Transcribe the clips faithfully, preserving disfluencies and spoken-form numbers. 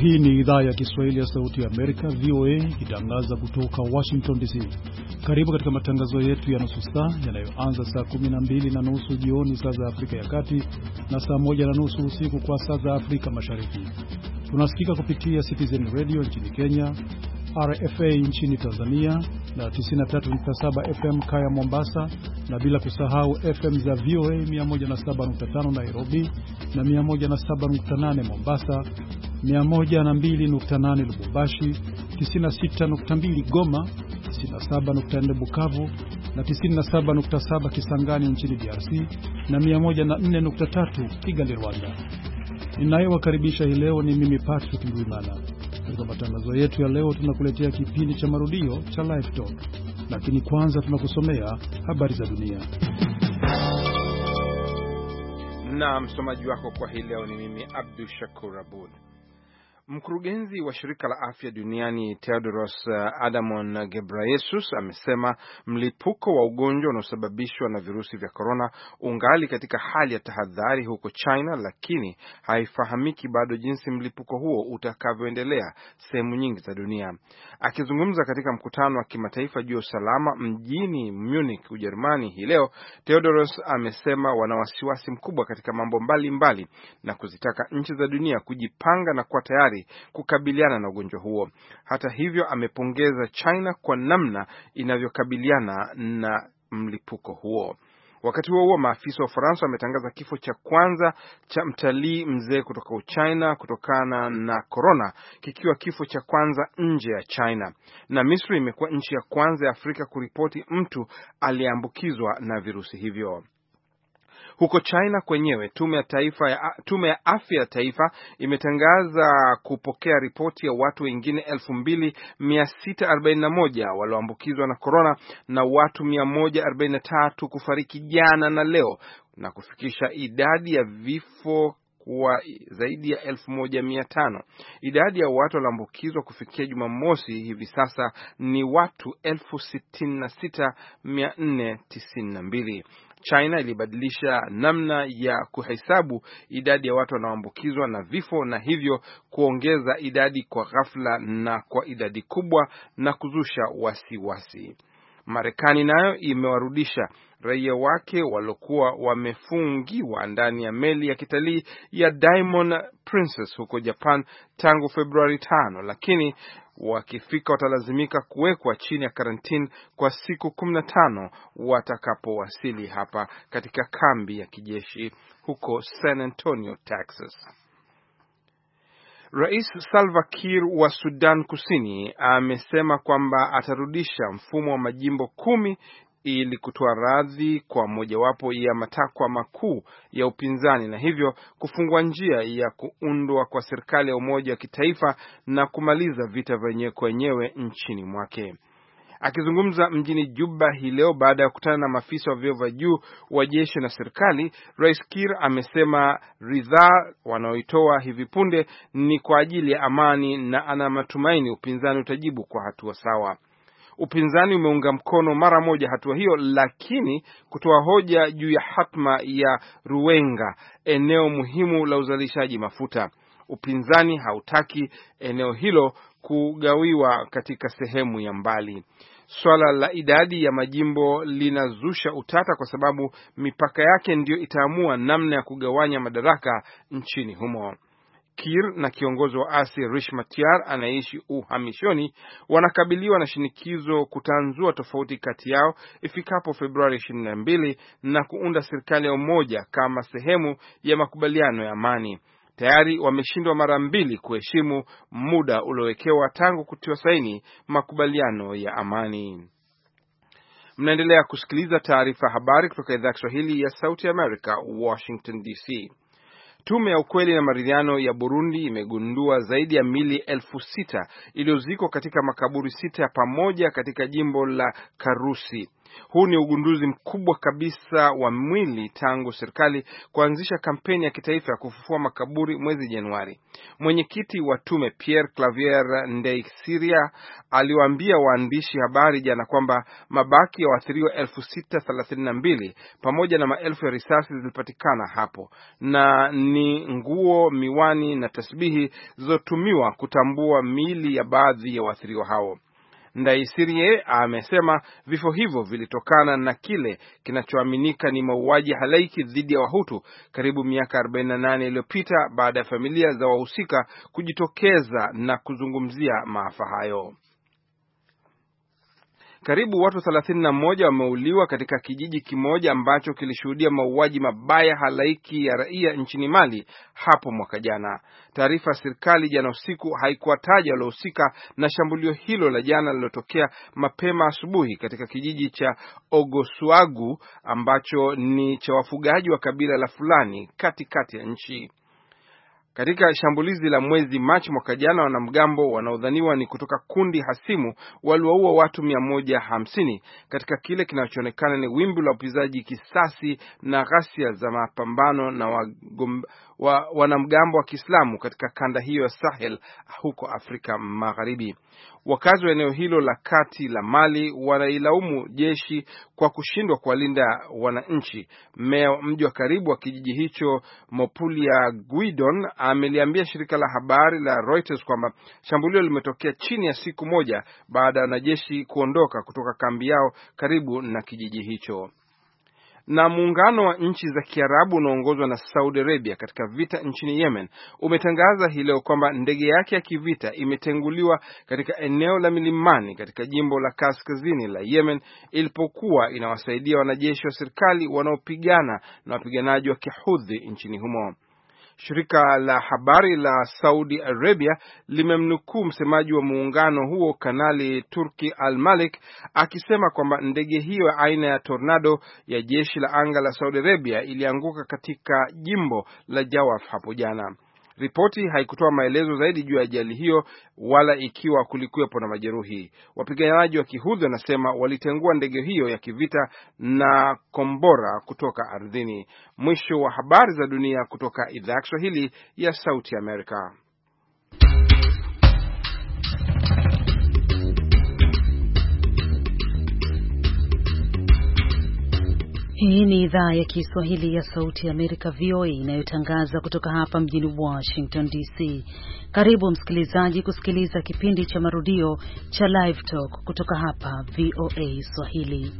Hii ni idhaa ya Kiswahili ya Sauti ya Amerika, V O A, ikitangaza kutoka Washington D C. Karibu katika matangazo yetu ya nusu saa yanayoanza saa kumi na mbili na nusu jioni saa za Afrika ya Kati na saa moja na nusu usiku kwa saa za Afrika Mashariki. Tunasikika kupitia Citizen Radio nchini Kenya, R F A nchini Tanzania na tisini na tatu nukta saba F M Kaya Mombasa, na bila kusahau F M za V O A mia moja na saba nukta tano Nairobi na mia moja na saba nukta nane Mombasa, mia moja na mbili nukta nane Lubumbashi, tisini na sita nukta mbili Goma, tisini na saba nukta nne Bukavu na tisini na saba nukta saba Kisangani nchini D R C na mia moja na nne nukta tatu Kigali, Rwanda. Ninayewakaribisha hii leo ni mimi Patrick Ndwimana. Katika matangazo yetu ya leo tunakuletea kipindi cha marudio cha Live Talk, lakini kwanza tunakusomea habari za dunia. Na msomaji wako kwa hii leo ni mimi Abdul Shakur Abud. Mkurugenzi wa shirika la afya duniani Tedros Adhanom Ghebreyesus amesema mlipuko wa ugonjwa unaosababishwa na virusi vya corona ungali katika hali ya tahadhari huko China, lakini haifahamiki bado jinsi mlipuko huo utakavyoendelea sehemu nyingi za dunia. Akizungumza katika mkutano wa kimataifa juu ya usalama mjini Munich, Ujerumani hii leo, Tedros amesema wana wasiwasi mkubwa katika mambo mbalimbali mbali, na kuzitaka nchi za dunia kujipanga na kuwa tayari kukabiliana na ugonjwa huo. Hata hivyo, amepongeza China kwa namna inavyokabiliana na mlipuko huo. Wakati huo huo, maafisa wa Ufaransa wametangaza kifo cha kwanza cha mtalii mzee kutoka Uchina kutokana na corona, kikiwa kifo cha kwanza nje ya China. Na Misri imekuwa nchi ya kwanza ya Afrika kuripoti mtu aliyeambukizwa na virusi hivyo. Huko China kwenyewe, tume ya taifa ya tume ya afya ya taifa imetangaza kupokea ripoti ya watu wengine elfu mbili mia sita arobaini na moja walioambukizwa na corona na watu mia moja arobaini na tatu kufariki jana na leo, na kufikisha idadi ya vifo kwa zaidi ya elfu moja mia tano. Idadi ya watu walioambukizwa kufikia Jumamosi hivi sasa ni watu elfu sitini na sita mia nne tisini na mbili. China ilibadilisha namna ya kuhesabu idadi ya watu wanaoambukizwa na vifo, na hivyo kuongeza idadi kwa ghafla na kwa idadi kubwa na kuzusha wasiwasi. Marekani nayo imewarudisha raia wake waliokuwa wamefungiwa ndani ya meli ya kitalii ya Diamond Princess huko Japan tangu Februari tano, lakini wakifika watalazimika kuwekwa chini ya karantini kwa siku kumi na tano watakapowasili hapa katika kambi ya kijeshi huko San Antonio, Texas. Rais Salva Kiir wa Sudan Kusini amesema kwamba atarudisha mfumo wa majimbo kumi ili kutoa radhi kwa mojawapo ya matakwa makuu ya upinzani, na hivyo kufungua njia ya kuundwa kwa serikali ya umoja wa kitaifa na kumaliza vita vyenyewe kwa wenyewe nchini mwake. Akizungumza mjini Juba hii leo baada ya kukutana na maafisa wa vyeo vya juu wa jeshi na serikali, Rais Kiir amesema ridhaa wanaoitoa hivi punde ni kwa ajili ya amani na ana matumaini upinzani utajibu kwa hatua sawa. Upinzani umeunga mkono mara moja hatua hiyo, lakini kutoa hoja juu ya hatma ya Ruwenga, eneo muhimu la uzalishaji mafuta. Upinzani hautaki eneo hilo kugawiwa katika sehemu ya mbali. Swala la idadi ya majimbo linazusha utata kwa sababu mipaka yake ndio itaamua namna ya kugawanya madaraka nchini humo. Kiir na kiongozi wa asi Riek Machar anaishi uhamishoni wanakabiliwa na shinikizo kutanzua tofauti kati yao ifikapo Februari ishirini na mbili na kuunda serikali ya umoja kama sehemu ya makubaliano ya amani. Tayari wameshindwa mara mbili kuheshimu muda uliowekewa tangu kutiwa saini makubaliano ya amani. Mnaendelea kusikiliza taarifa habari kutoka idhaa ya Kiswahili ya Sauti ya Amerika, Washington D C. Tume ya ukweli na maridhiano ya Burundi imegundua zaidi ya mili elfu sita iliyozikwa katika makaburi sita ya pamoja katika jimbo la Karusi. Huu ni ugunduzi mkubwa kabisa wa mwili tangu serikali kuanzisha kampeni ya kitaifa ya kufufua makaburi mwezi Januari. Mwenyekiti wa tume Pierre Claver Ndayisiriya aliwaambia waandishi habari jana kwamba mabaki ya waathiriwa elfu sita thelathini na mbili pamoja na maelfu ya risasi zilipatikana hapo, na ni nguo, miwani na tasbihi zilizotumiwa kutambua miili ya baadhi ya waathiriwa hao. Ndayisiriye amesema vifo hivyo vilitokana na kile kinachoaminika ni mauaji halaiki dhidi ya Wahutu karibu miaka arobaini na nane iliyopita baada ya familia za wahusika kujitokeza na kuzungumzia maafa hayo. Karibu watu thelathini na moja wameuliwa katika kijiji kimoja ambacho kilishuhudia mauaji mabaya halaiki ya raia nchini Mali hapo mwaka jana. Taarifa ya serikali jana usiku haikuwataja waliohusika na shambulio hilo la jana lililotokea mapema asubuhi katika kijiji cha Ogosuagu ambacho ni cha wafugaji wa kabila la Fulani katikati ya nchi. Katika shambulizi la mwezi Machi mwaka jana, wanamgambo wanaodhaniwa ni kutoka kundi hasimu waliwaua watu mia moja hamsini katika kile kinachoonekana ni wimbi la upizaji kisasi na ghasia za mapambano na wagom, wa, wanamgambo wa Kiislamu katika kanda hiyo ya Sahel huko Afrika Magharibi. Wakazi wa eneo hilo la kati la Mali wanailaumu jeshi kwa kushindwa kuwalinda wananchi. Meya mji wa karibu wa kijiji hicho Mopulia Guidon ameliambia shirika la habari la Reuters kwamba shambulio limetokea chini ya siku moja baada ya wanajeshi kuondoka kutoka kambi yao karibu na kijiji hicho. Na muungano wa nchi za Kiarabu unaongozwa na Saudi Arabia katika vita nchini Yemen umetangaza hii leo kwamba ndege yake ya kivita imetenguliwa katika eneo la milimani katika jimbo la kaskazini la Yemen ilipokuwa inawasaidia wanajeshi wa serikali wanaopigana na wapiganaji wa Kihudhi nchini humo. Shirika la habari la Saudi Arabia limemnukuu msemaji wa muungano huo Kanali Turki Al-Malik akisema kwamba ndege hiyo aina ya Tornado ya jeshi la anga la Saudi Arabia ilianguka katika jimbo la Jawaf hapo jana. Ripoti haikutoa maelezo zaidi juu ya ajali hiyo wala ikiwa kulikuwepo na majeruhi. Wapiganaji wa Kihudhi wanasema walitengua ndege hiyo ya kivita na kombora kutoka ardhini. Mwisho wa habari za dunia kutoka idhaa ya Kiswahili ya Sauti Amerika. Hii ni idhaa ya Kiswahili ya Sauti ya Amerika V O A inayotangaza kutoka hapa mjini Washington D C. Karibu msikilizaji kusikiliza kipindi cha marudio cha Live Talk kutoka hapa V O A Swahili.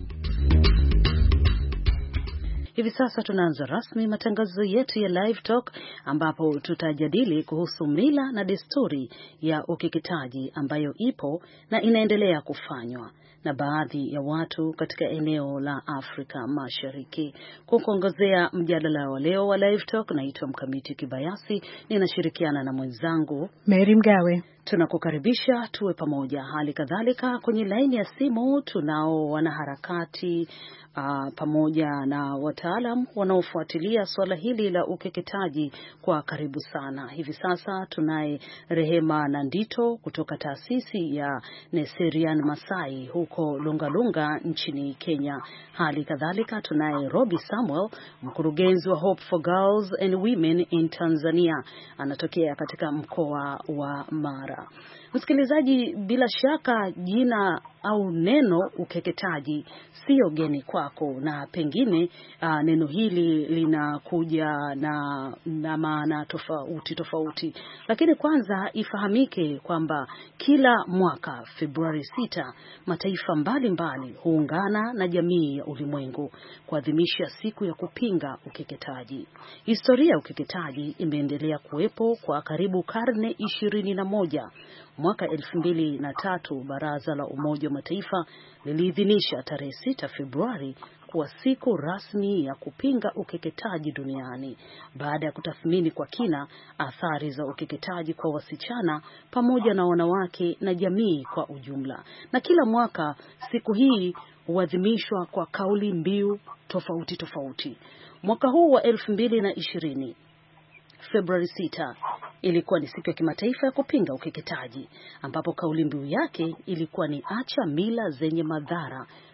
Hivi sasa tunaanza rasmi matangazo yetu ya Live Talk ambapo tutajadili kuhusu mila na desturi ya ukeketaji ambayo ipo na inaendelea kufanywa na baadhi ya watu katika eneo la Afrika Mashariki. Kwa kuongezea mjadala wa leo wa Live Talk, naitwa Mkamiti Kibayasi, ninashirikiana na mwenzangu Mary Mgawe. Tunakukaribisha tuwe pamoja. Hali kadhalika kwenye laini ya simu tunao wanaharakati uh, pamoja na wataalam wanaofuatilia swala hili la ukeketaji kwa karibu sana. Hivi sasa tunaye Rehema Nandito kutoka taasisi ya Neserian Masai huko Lungalunga nchini Kenya. Hali kadhalika tunaye Robi Samuel, mkurugenzi wa Hope for Girls and Women in Tanzania, anatokea katika mkoa wa Mara. Msikilizaji, bila shaka jina au neno ukeketaji sio geni kwako, na pengine uh, neno hili linakuja na, na maana tofauti tofauti. Lakini kwanza ifahamike kwamba kila mwaka Februari sita mataifa mbalimbali huungana na jamii ya ulimwengu kuadhimisha siku ya kupinga ukeketaji. Historia ya ukeketaji imeendelea kuwepo kwa karibu karne ishirini na moja. Mwaka elfu mbili na tatu Baraza la Umoja wa Mataifa liliidhinisha tarehe sita Februari kuwa siku rasmi ya kupinga ukeketaji duniani baada ya kutathmini kwa kina athari za ukeketaji kwa wasichana pamoja na wanawake na jamii kwa ujumla. Na kila mwaka siku hii huadhimishwa kwa kauli mbiu tofauti tofauti. Mwaka huu wa elfu mbili na ishirini Februari sita ilikuwa ni siku ya kimataifa ya kupinga ukeketaji, ambapo kauli mbiu yake ilikuwa ni acha mila zenye madhara,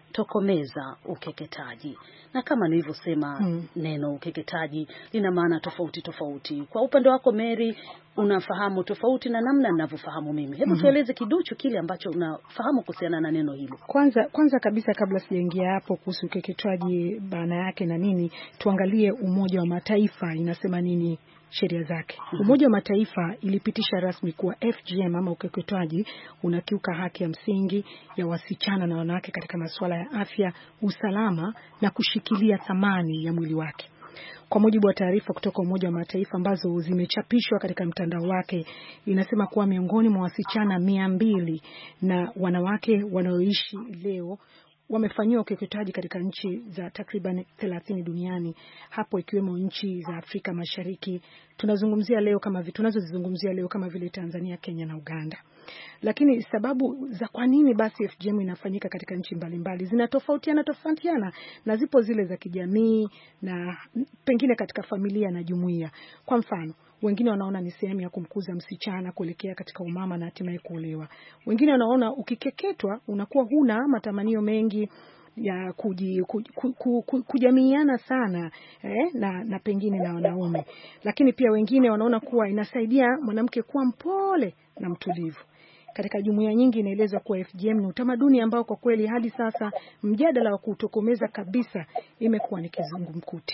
tokomeza ukeketaji. Na kama nilivyosema, hmm. neno ukeketaji lina maana tofauti tofauti. Kwa upande wako Mary, unafahamu tofauti na namna ninavyofahamu mimi. Hebu mm-hmm. tueleze kiduchu kile ambacho unafahamu kuhusiana na neno hilo. Kwanza kwanza kabisa kabla sijaingia hapo kuhusu ukeketaji maana yake na nini, tuangalie Umoja wa Mataifa inasema nini sheria zake. Mm-hmm. Umoja wa Mataifa ilipitisha rasmi kuwa F G M ama ukeketaji unakiuka haki ya msingi ya wasichana na wanawake katika masuala ya afya, usalama na kushikilia thamani ya mwili wake. Kwa mujibu wa taarifa kutoka Umoja wa Mataifa ambazo zimechapishwa katika mtandao wake, inasema kuwa miongoni mwa wasichana mia mbili na wanawake wanaoishi leo wamefanyiwa ukeketaji katika nchi za takriban thelathini duniani, hapo ikiwemo nchi za Afrika Mashariki. Tunazungumzia leo kama vitu tunazozizungumzia leo kama vile Tanzania, Kenya na Uganda. Lakini sababu za kwa nini basi F G M inafanyika katika nchi mbalimbali zinatofautiana tofautiana, na zipo zile za kijamii na pengine katika familia na jumuiya. Kwa mfano, wengine wanaona ni sehemu ya kumkuza msichana kuelekea katika umama na hatimaye kuolewa. Wengine wanaona ukikeketwa unakuwa huna matamanio mengi ya kuji, kuj, ku, ku, ku, kujamiiana sana eh, na, na pengine na wanaume. Lakini pia wengine wanaona kuwa inasaidia mwanamke kuwa mpole na mtulivu. Katika jumuiya nyingi inaelezwa kuwa F G M ni utamaduni ambao kwa kweli hadi sasa mjadala wa kutokomeza kabisa imekuwa ni kizungumkuti.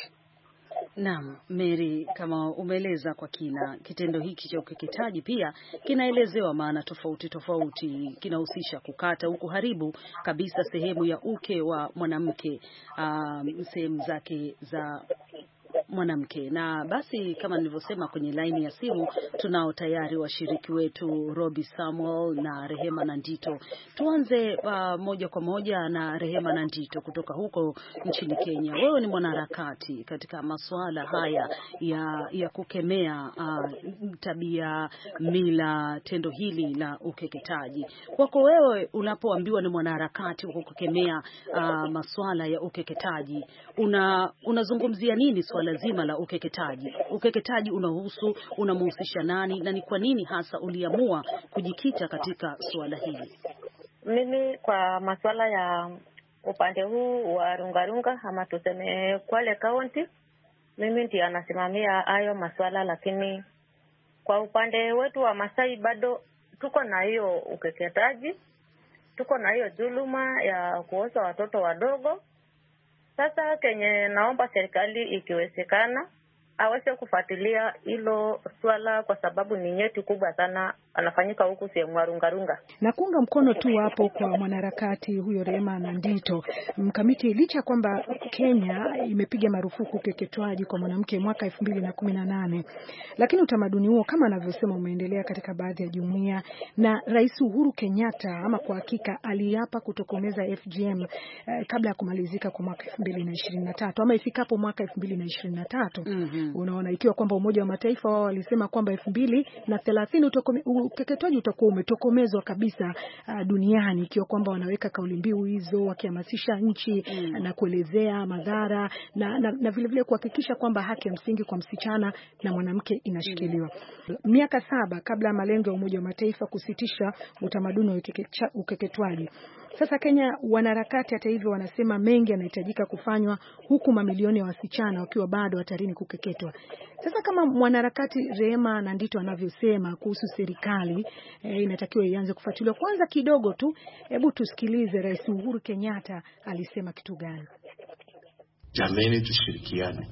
Naam, Mary, kama umeeleza kwa kina, kitendo hiki cha ukeketaji pia kinaelezewa maana tofauti tofauti. Kinahusisha kukata au kuharibu kabisa sehemu ya uke wa mwanamke, um, sehemu zake za mwanamke. Na basi kama nilivyosema, kwenye laini ya simu tunao tayari washiriki wetu Robi Samuel na Rehema Nandito. Tuanze uh, moja kwa moja na Rehema Nandito kutoka huko nchini Kenya. Wewe ni mwanaharakati katika masuala haya ya ya kukemea uh, tabia, mila, tendo hili la ukeketaji. Kwako wewe, unapoambiwa ni mwanaharakati wa kukemea uh, masuala ya ukeketaji, una unazungumzia nini swala zima la ukeketaji? Ukeketaji unahusu unamhusisha nani na ni kwa nini hasa uliamua kujikita katika swala hili? Mimi kwa masuala ya upande huu wa Rungarunga ama tuseme Kwale County, mimi ndiye anasimamia hayo masuala, lakini kwa upande wetu wa Masai bado tuko na hiyo ukeketaji, tuko na hiyo dhuluma ya kuoza watoto wadogo. Sasa kenye naomba serikali ikiwezekana aweze kufuatilia hilo swala, kwa sababu ni nyeti kubwa sana anafanyika huku sehemu ya Rungarunga. Na kuunga mkono tu hapo kwa mwanaharakati huyo Rehema Nandito, mkamiti, licha kwamba Kenya imepiga marufuku ukeketwaji kwa mwanamke mwaka elfu mbili na kumi na nane, lakini utamaduni huo kama anavyosema umeendelea katika baadhi ya jumuiya, na Rais Uhuru Kenyatta ama kwa hakika aliapa kutokomeza F G M eh, kabla ya kumalizika kwa mwaka elfu mbili na ishirini na tatu ama ifikapo mwaka elfu mbili na ishirini na tatu. Mm-hmm. Unaona, ikiwa kwamba Umoja wa Mataifa wao walisema kwamba elfu mbili na thelathini ukeketaji utakuwa umetokomezwa kabisa uh, duniani, ikiwa kwamba wanaweka kauli mbiu hizo wakihamasisha nchi mm. na kuelezea madhara na, na, na vile vile kuhakikisha kwamba haki ya msingi kwa msichana na mwanamke inashikiliwa. Mm. Miaka saba kabla ya malengo ya Umoja wa Mataifa kusitisha utamaduni wa ukeketwaji. Sasa Kenya wanaharakati hata hivyo wanasema mengi yanahitajika kufanywa, huku mamilioni ya wasichana wakiwa bado hatarini kukeketwa. Sasa kama mwanaharakati Rehema Nandito anavyosema kuhusu serikali eh, inatakiwa ianze kufuatilia kwanza kidogo tu, hebu tusikilize Rais Uhuru Kenyatta alisema kitu gani. Jameni, tushirikiane,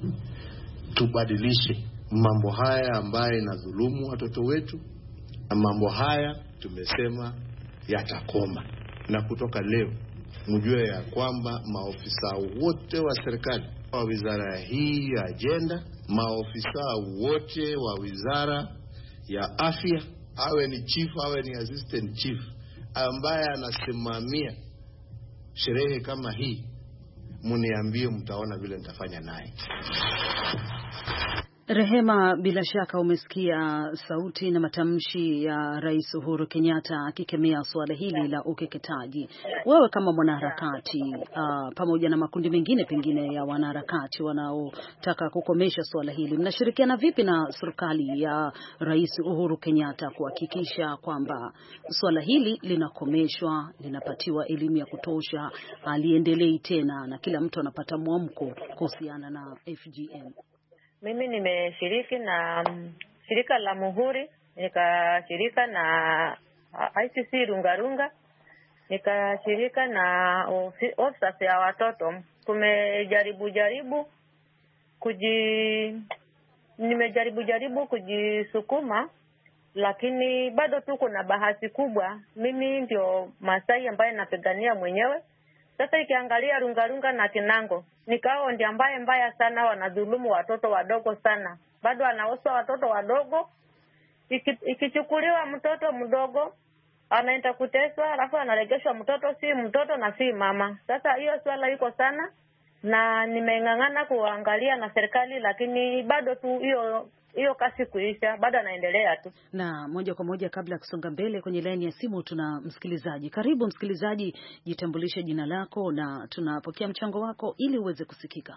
tubadilishe mambo haya ambayo yanadhulumu watoto wetu, na mambo haya tumesema yatakoma. Na kutoka leo mjue ya kwamba maofisa wote wa serikali wa wizara hii ya agenda, maofisa wote wa wizara ya afya, awe ni chief awe ni assistant chief, ambaye anasimamia sherehe kama hii, muniambie, mtaona vile nitafanya naye. Rehema, bila shaka umesikia sauti na matamshi ya Rais Uhuru Kenyatta akikemea suala hili la ukeketaji. Wewe kama mwanaharakati uh, pamoja na makundi mengine pengine ya wanaharakati wanaotaka kukomesha suala hili, mnashirikiana vipi na serikali ya Rais Uhuru Kenyatta kuhakikisha kwamba suala hili linakomeshwa, linapatiwa elimu ya kutosha, aliendelei tena na kila mtu anapata mwamko kuhusiana na F G M? Mimi nimeshiriki na shirika la Muhuri, nikashirika na I C C Rungarunga, nikashirika na officers ya watoto. Tumejaribu jaribu kuji nimejaribu jaribu kujisukuma, lakini bado tu kuna bahati kubwa. Mimi ndio Masai ambaye napigania mwenyewe. Sasa ikiangalia Rungarunga na Kinango, nikao ndio ambaye mbaya sana, wanadhulumu watoto wadogo sana. Bado anaosa watoto wadogo. Iki, ikichukuliwa mtoto mdogo anaenda kuteswa, alafu anaregeshwa mtoto si mtoto na si mama. Sasa hiyo swala iko sana na nimeng'ang'ana kuangalia na serikali, lakini bado tu hiyo hiyo kasi kuisha, bado anaendelea tu. Na moja kwa moja kabla ya kusonga mbele kwenye line ya simu tuna msikilizaji. Karibu msikilizaji, jitambulishe jina lako na tunapokea mchango wako ili uweze kusikika.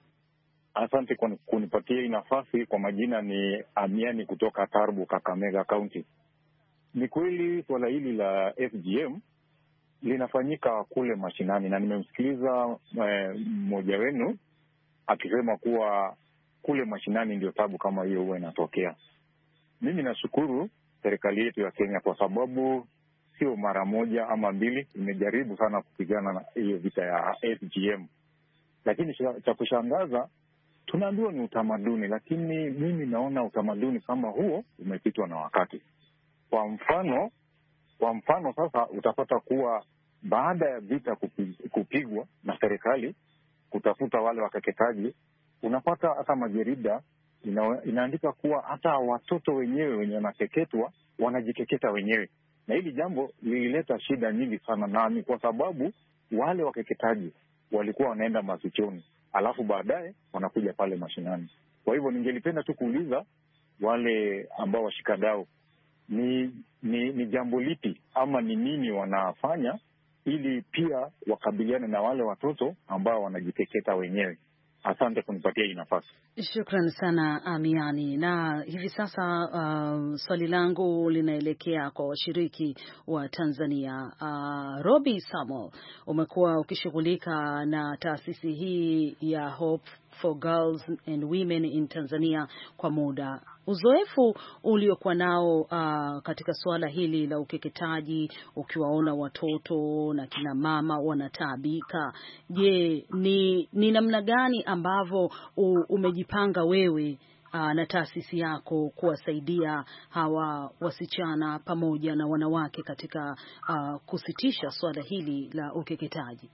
Asante kwa kunipatia hii nafasi. Kwa majina ni Amiani kutoka Tarbo, Kakamega County. Ni kweli swala hili la F G M linafanyika kule mashinani, na nimemsikiliza mmoja eh, wenu akisema kuwa kule mashinani ndio tabu kama hiyo huwa inatokea. Mimi nashukuru serikali yetu ya Kenya kwa sababu sio mara moja ama mbili imejaribu sana kupigana na hiyo vita ya F G M. Lakini cha kushangaza tunaambiwa ni utamaduni, lakini mimi naona utamaduni kama huo umepitwa na wakati. Kwa mfano, kwa mfano sasa utapata kuwa baada ya vita kupigwa na serikali kutafuta wale wakeketaji, unapata hata majarida ina, inaandika kuwa hata watoto wenyewe wenye wanakeketwa wanajikeketa wenyewe. Na hili jambo lilileta shida nyingi sana, na ni kwa sababu wale wakeketaji walikuwa wanaenda mafichoni, alafu baadaye wanakuja pale mashinani. Kwa hivyo ningelipenda tu kuuliza wale ambao washikadau, ni, ni, ni jambo lipi ama ni nini wanafanya ili pia wakabiliane na wale watoto ambao wanajikeketa wenyewe. Asante kunipatia hii nafasi. Shukrani sana Amiani. Na hivi sasa uh, swali langu linaelekea kwa washiriki wa Tanzania. Uh, Robi Samuel, umekuwa ukishughulika na taasisi hii ya Hope for Girls and Women in Tanzania kwa muda. Uzoefu uliokuwa nao uh, katika suala hili la ukeketaji, ukiwaona watoto na kina mama wanataabika, je, ni, ni namna gani ambavyo umejipanga wewe uh, na taasisi yako kuwasaidia hawa wasichana pamoja na wanawake katika uh, kusitisha suala hili la ukeketaji?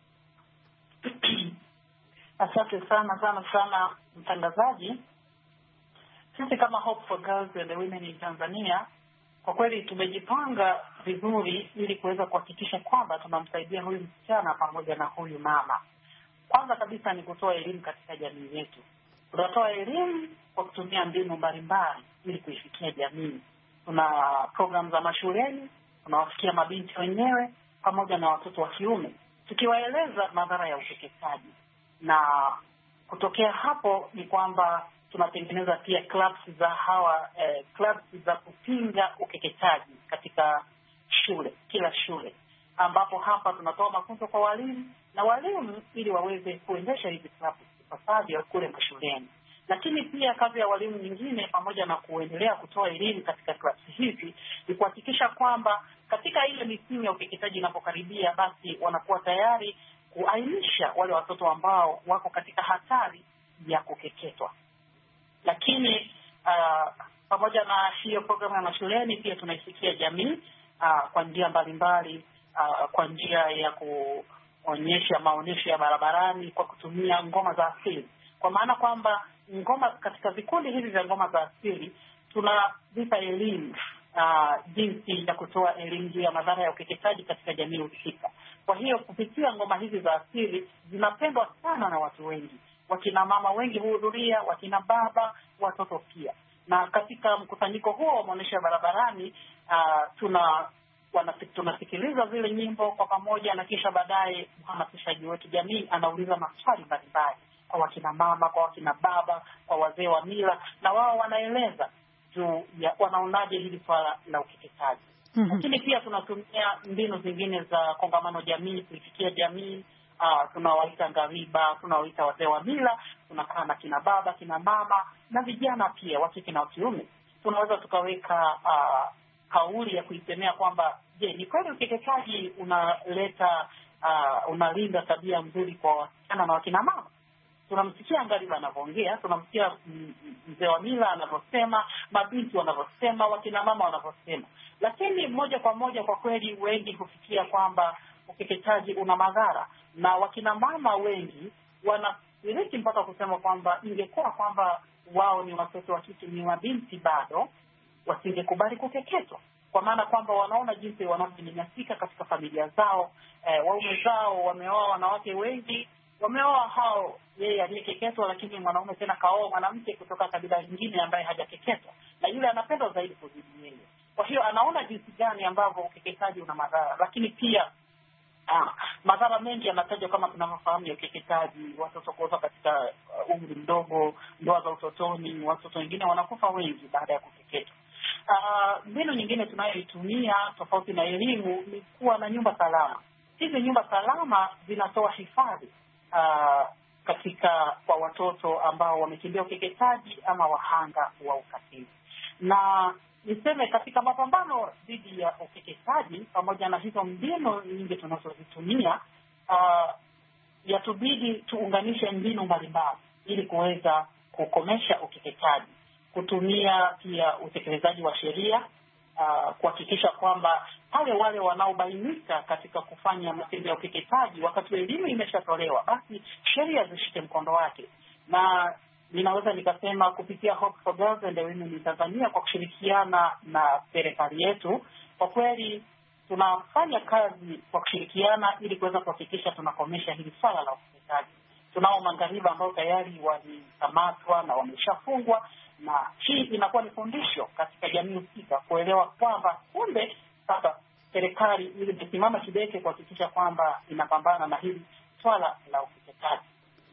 Asante sana sana sana mtangazaji. Sisi kama Hope for Girls and Women in Tanzania kwa kweli tumejipanga vizuri ili kuweza kuhakikisha kwamba tunamsaidia huyu msichana pamoja na huyu mama. Kwanza kabisa ni kutoa elimu katika jamii yetu. Tunatoa elimu kwa kutumia mbinu mbalimbali ili kuifikia jamii. Tuna program za mashuleni, tunawafikia mabinti wenyewe pamoja na watoto wa kiume, tukiwaeleza madhara ya ukeketaji. Na kutokea hapo ni kwamba tunatengeneza pia clubs za hawa eh, clubs za kupinga ukeketaji katika shule, kila shule, ambapo hapa tunatoa mafunzo kwa walimu na walimu ili waweze kuendesha hizi clubs ipasavyo kule mashuleni. Lakini pia kazi ya walimu nyingine pamoja na kuendelea kutoa elimu katika clubs hizi ni kuhakikisha kwamba katika ile misimu ya ukeketaji inapokaribia, basi wanakuwa tayari kuainisha wale watoto ambao wako katika hatari ya kukeketwa. Lakini uh, pamoja na hiyo programu ya mashuleni pia tunaisikia jamii uh, kwa njia mbalimbali, uh, kwa njia ya kuonyesha maonyesho ya barabarani kwa kutumia ngoma za asili. Kwa maana kwamba ngoma katika vikundi hivi vya ngoma za asili tunavipa elimu uh, jinsi ya kutoa elimu juu ya madhara ya ukeketaji katika jamii husika. Kwa hiyo kupitia ngoma hizi za asili zinapendwa sana na watu wengi. wakina mama wengi huhudhuria, wakina baba, watoto pia. Na katika mkusanyiko huo wa maonyesho ya barabarani uh, tuna tunasikiliza zile nyimbo kwa pamoja, na kisha baadaye mhamasishaji wetu jamii anauliza maswali mbalimbali kwa wakina mama, kwa wakina baba, kwa wazee wa mila, na wao wanaeleza juu ya wanaonaje hili swala la ukeketaji. Mm-hmm. Lakini pia tunatumia mbinu zingine za kongamano jamii, kuifikia jamii. Uh, tunawaita ngariba, tunawaita wazee wa mila, tunakaa na kina baba, kina mama na vijana pia wa kike na kiume. Tunaweza tukaweka uh, kauli ya kuisemea kwamba je, ni kweli ukeketaji unaleta uh, unalinda tabia nzuri kwa wasichana na wakina mama? Tunamsikia ngariba anavyoongea, tunamsikia mzee wa mila anavyosema, mabinti wanavyosema, wakina mama wanavyosema. Lakini moja kwa moja kwa kweli wengi hufikia kwamba ukeketaji una madhara, na wakina mama wengi wanashiriki mpaka kusema kwamba ingekuwa kwamba wao ni watoto wa kike, ni mabinti bado, wasingekubali kukeketwa, kwa maana kwamba wanaona jinsi wanavyonyanyasika katika familia zao. Eh, waume zao wameoa wanawake wengi, wameoa hao yeye aliyekeketwa, lakini mwanaume tena kaoa mwanamke kutoka kabila lingine ambaye hajakeketwa, na yule anapenda zaidi kuzidi yeye. Kwa hiyo anaona jinsi gani ambavyo ukeketaji una madhara. Lakini pia ah, madhara mengi yanatajwa kama tunavyofahamu ya ukeketaji: watoto kuoza katika uh, umri mdogo, ndoa za utotoni, watoto wengine wanakufa wengi baada ya kukeketwa. Mbinu uh, nyingine tunayoitumia tofauti na elimu ni kuwa na nyumba salama. Hizi nyumba salama zinatoa hifadhi uh, katika kwa watoto ambao wamekimbia ukeketaji ama wahanga wa ukatili. Na niseme katika mapambano dhidi ya ukeketaji, pamoja na hizo mbinu nyingi tunazozitumia, uh, yatubidi tuunganishe mbinu mbalimbali ili kuweza kukomesha ukeketaji, kutumia pia utekelezaji wa sheria, uh, kuhakikisha kwamba pale wale wanaobainika katika kufanya matendo ya ukeketaji, wakati elimu imeshatolewa, basi sheria zishike mkondo wake. Na ninaweza nikasema kupitia Hope for Girls and Women in Tanzania, kwa kushirikiana na serikali yetu, kwa kweli tunafanya kazi kwa kushirikiana ili kuweza kuhakikisha tunakomesha hili swala la ukeketaji. Tunao mangariba ambao tayari walikamatwa na wameshafungwa, na hii inakuwa ni fundisho katika jamii husika kuelewa kwamba kumbe sasa serikali ili imesimama kidete kuhakikisha kwamba inapambana na hili swala la ukeketaji.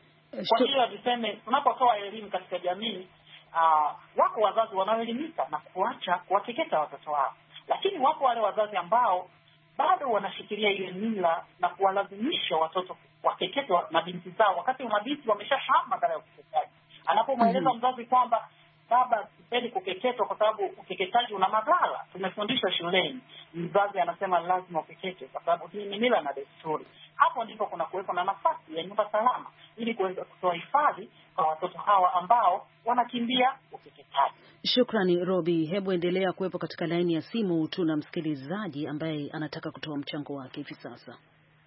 Kwa hiyo tuseme, tunapotoa elimu katika jamii, uh, wako wazazi wanaoelimika na kuacha kuwakeketa watoto wao, lakini wako wale wazazi ambao bado wanashikilia ile mila na kuwalazimisha watoto wakeketwa na binti zao, wakati mabinti wameshafahamu madhara ya ukeketaji. Anapomweleza mzazi kwamba baba, sipendi kukeketwa kwa sababu ukeketaji una madhara, tumefundishwa shuleni, mzazi anasema lazima ukeketwe kwa sababu hii ni mila na desturi. Hapo ndipo kuna kuwepo na nafasi ya nyumba salama ili kuweza kutoa hifadhi kwa watoto hawa ambao wanakimbia ukeketaji. Shukrani Robi, hebu endelea kuwepo katika laini ya simu. Tuna msikilizaji ambaye anataka kutoa mchango wake hivi sasa.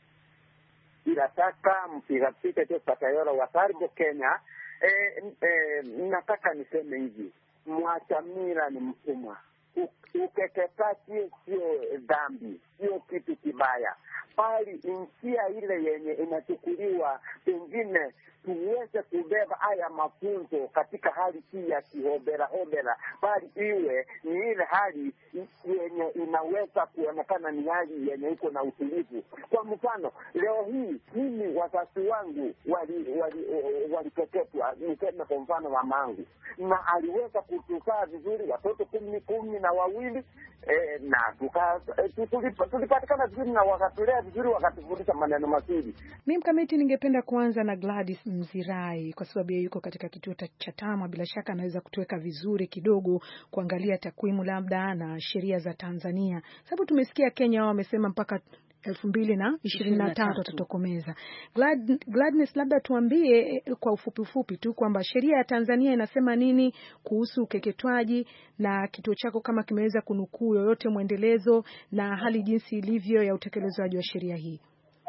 Nataka mpiga picha tu Patayoro wa Taribo, Kenya. Eh, eh, nataka niseme hivi, mwacha mila ni mtumwa. Ukeketaji sio dhambi, sio kitu kibaya, bali njia ile yenye inachukuliwa pengine tuweze kubeba haya mafunzo katika hali hii ya kihobera hobera, bali iwe ni ile hali yenye inaweza kuonekana ni hali yenye iko na utulivu. Kwa mfano, leo hii mimi wazazi wangu wali wali walikeketwa, niseme kwa mfano mamangu, na aliweza kutuzaa vizuri watoto kumi kumi na wawili, eh, na tuka tulipatikana vizuri na wakatulea vizuri, wakatufundisha maneno mazuri. Mimi Mkamiti, ningependa kuanza na Gladys Mzirai kwa sababu yeye yuko katika kituo cha Tama, bila shaka anaweza kutuweka vizuri kidogo kuangalia takwimu labda na sheria za Tanzania, sababu tumesikia Kenya wao wamesema mpaka elfu mbili na ishirini na tatu tutatokomeza. Glad, Gladness, labda tuambie kwa ufupi ufupi tu kwamba sheria ya Tanzania inasema nini kuhusu ukeketwaji, na kituo chako kama kimeweza kunukuu yoyote mwendelezo na hali jinsi ilivyo ya utekelezaji wa sheria hii.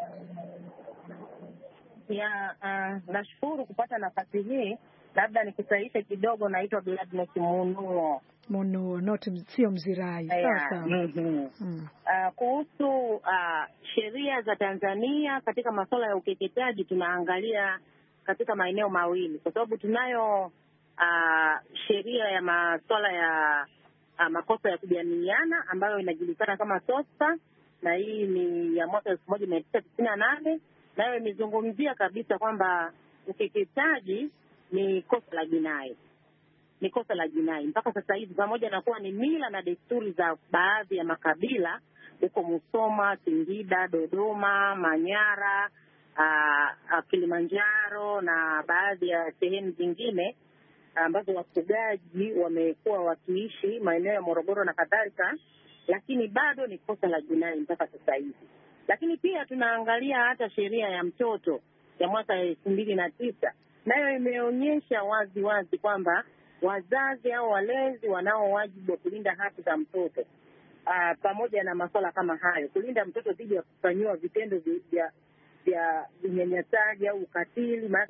Ya, uh, nashukuru kupata nafasi hii. Labda nikusahihishe kidogo, naitwa Gladness Munuo. Munuo, not sio Mzirai. Sasa mm-hmm. mm. uh, kuhusu uh, sheria za Tanzania katika masuala ya ukeketaji, tunaangalia katika maeneo mawili, kwa sababu tunayo uh, sheria ya masuala ya uh, makosa ya kujamiiana ambayo inajulikana kama SOSPA, na hii ni ya mwaka elfu moja mia tisa tisini na nane, nayo imezungumzia kabisa kwamba ukeketaji ni kosa la jinai, ni kosa la jinai mpaka sasa hivi, pamoja na kuwa ni mila na desturi za baadhi ya makabila huko Musoma, Singida, Dodoma, Manyara, uh, uh, Kilimanjaro na baadhi ya sehemu zingine ambazo wafugaji wamekuwa wakiishi maeneo ya Morogoro na kadhalika, lakini bado ni kosa la jinai mpaka sasa hivi. Lakini pia tunaangalia hata sheria ya mtoto ya mwaka elfu mbili na tisa, nayo imeonyesha wazi wazi kwamba wazazi au walezi wanao wajibu wa kulinda haki za mtoto. Uh, pamoja na masuala kama hayo, kulinda mtoto dhidi ya kufanyiwa vitendo vya vya unyanyasaji au ukatili. Maana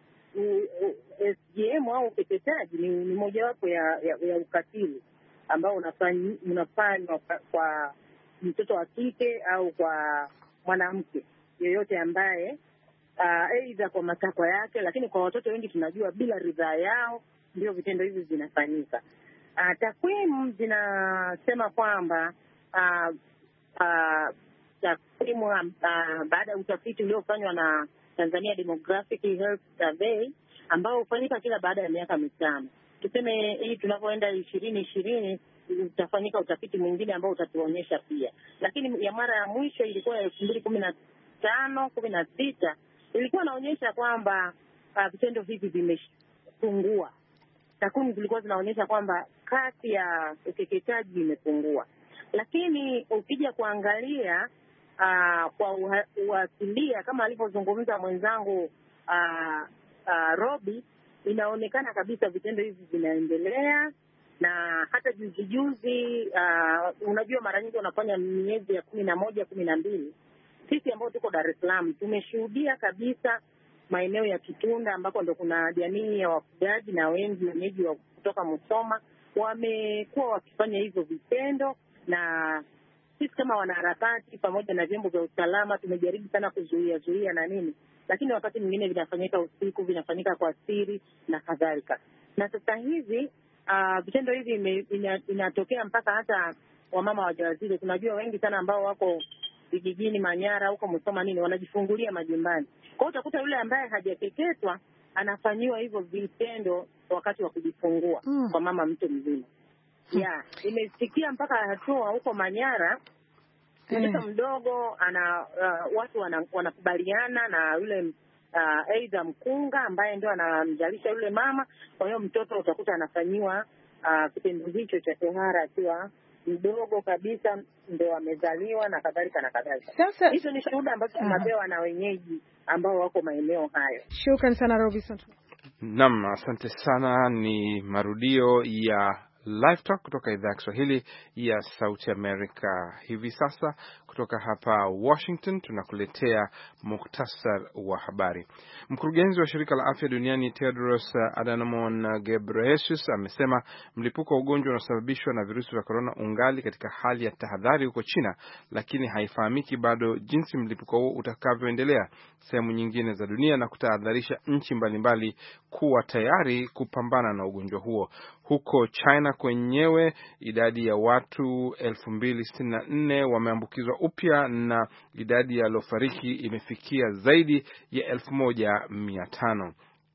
S G M au ukeketaji ni, ni mojawapo ya, ya, ya ukatili ambao unafanywa unafanywa kwa mtoto wa kike au kwa mwanamke yeyote ambaye aidha uh, kwa matakwa yake, lakini kwa watoto wengi tunajua bila ridhaa yao ndio vitendo hivi vinafanyika. Uh, takwimu zinasema kwamba uh, uh, takwimu uh, baada ya utafiti uliofanywa na Tanzania Demographic Health Survey ambao hufanyika kila baada ya miaka mitano. Tuseme hii tunapoenda ishirini ishirini utafanyika utafiti mwingine ambao utatuonyesha pia. Lakini ya mara ya mwisho ilikuwa elfu mbili kumi na tano kumi na sita, ilikuwa inaonyesha kwamba uh, vitendo hivi vimepungua. Takwimu zilikuwa zinaonyesha kwamba kasi ya ukeketaji imepungua. Lakini ukija kuangalia uh, kwa uasilia kama alivyozungumza mwenzangu uh, uh, Robi, inaonekana kabisa vitendo hivi vinaendelea. Na hata juzi juzi uh, unajua mara nyingi wanafanya miezi ya kumi na moja kumi na mbili. Sisi ambao tuko Dar es Salaam tumeshuhudia kabisa maeneo ya Kitunda ambako ndo kuna jamii ya wafugaji na wengi wenyeji wa kutoka Musoma wamekuwa wakifanya hivyo vitendo, na sisi kama wanaharakati pamoja na vyombo vya usalama tumejaribu sana kuzuia zuia na nini, lakini wakati mwingine vinafanyika usiku, vinafanyika kwa siri na kadhalika. Na sasa hivi uh, vitendo hivi inatokea mpaka hata wamama wajawazito. Tunajua wengi sana ambao wako vijijini Manyara huko Musoma nini wanajifungulia majumbani. Kwa hiyo utakuta yule ambaye hajakeketwa anafanyiwa hivyo vitendo wakati wa kujifungua mm. kwa mama mtu mzima. Mm. Yeah, imefikia mpaka hatua huko Manyara mtoto mm. mdogo ana uh, watu wanakubaliana wana na yule uh, aidha mkunga ambaye ndio anamjalisha yule mama. Kwa hiyo mtoto utakuta anafanyiwa uh, kitendo hicho cha tohara akiwa mdogo kabisa, ndio amezaliwa na kadhalika na kadhalika. Sasa hizo ni shuhuda ambazo tunapewa na wenyeji ambao wako maeneo hayo. Shukran sana Robinson. Naam, asante sana. Ni marudio ya Live Talk kutoka idhaa ya Kiswahili ya Sauti Amerika. Hivi sasa kutoka hapa Washington tunakuletea muktasar wa habari. Mkurugenzi wa shirika la afya duniani Tedros Adhanom Ghebreyesus amesema mlipuko wa ugonjwa unaosababishwa na virusi vya corona ungali katika hali ya tahadhari huko China, lakini haifahamiki bado jinsi mlipuko huo utakavyoendelea sehemu nyingine za dunia, na kutahadharisha nchi mbalimbali kuwa tayari kupambana na ugonjwa huo. Huko China kwenyewe idadi ya watu elfu mbili sitini na nne wameambukizwa upya na idadi ya waliofariki imefikia zaidi ya elfu moja mia tano.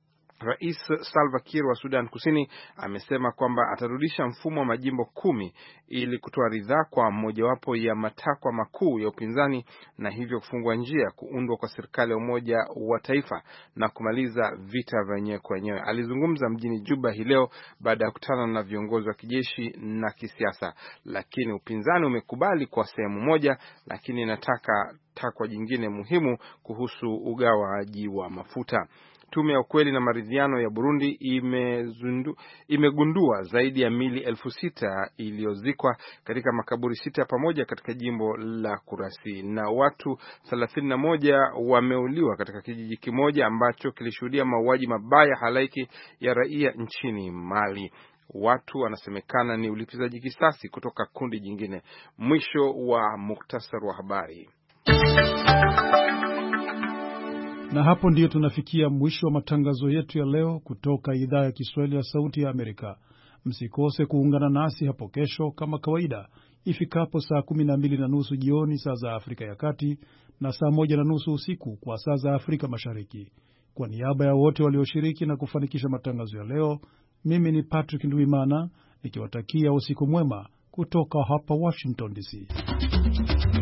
Rais Salva Kiir wa Sudan Kusini amesema kwamba atarudisha mfumo wa majimbo kumi ili kutoa ridhaa kwa mojawapo ya matakwa makuu ya upinzani, na hivyo kufungua njia kuundwa kwa serikali ya umoja wa taifa na kumaliza vita vya wenyewe kwa wenyewe. Alizungumza mjini Juba hii leo baada ya kukutana na viongozi wa kijeshi na kisiasa, lakini upinzani umekubali kwa sehemu moja, lakini inataka takwa jingine muhimu kuhusu ugawaji wa mafuta. Tume ya ukweli na maridhiano ya Burundi imezundu, imegundua zaidi ya mili elfu sita iliyozikwa katika makaburi sita pamoja katika jimbo la Kurasi, na watu thelathini na moja wameuliwa katika kijiji kimoja ambacho kilishuhudia mauaji mabaya halaiki ya raia nchini Mali. Watu wanasemekana ni ulipizaji kisasi kutoka kundi jingine. Mwisho wa muktasar wa habari. Na hapo ndiyo tunafikia mwisho wa matangazo yetu ya leo kutoka idhaa ya Kiswahili ya Sauti ya Amerika. Msikose kuungana nasi hapo kesho kama kawaida ifikapo saa kumi na mbili na nusu jioni saa za Afrika ya Kati na saa moja na nusu usiku kwa saa za Afrika Mashariki. Kwa niaba ya wote walioshiriki na kufanikisha matangazo ya leo, mimi ni Patrick Ndwimana nikiwatakia usiku mwema kutoka hapa Washington D C.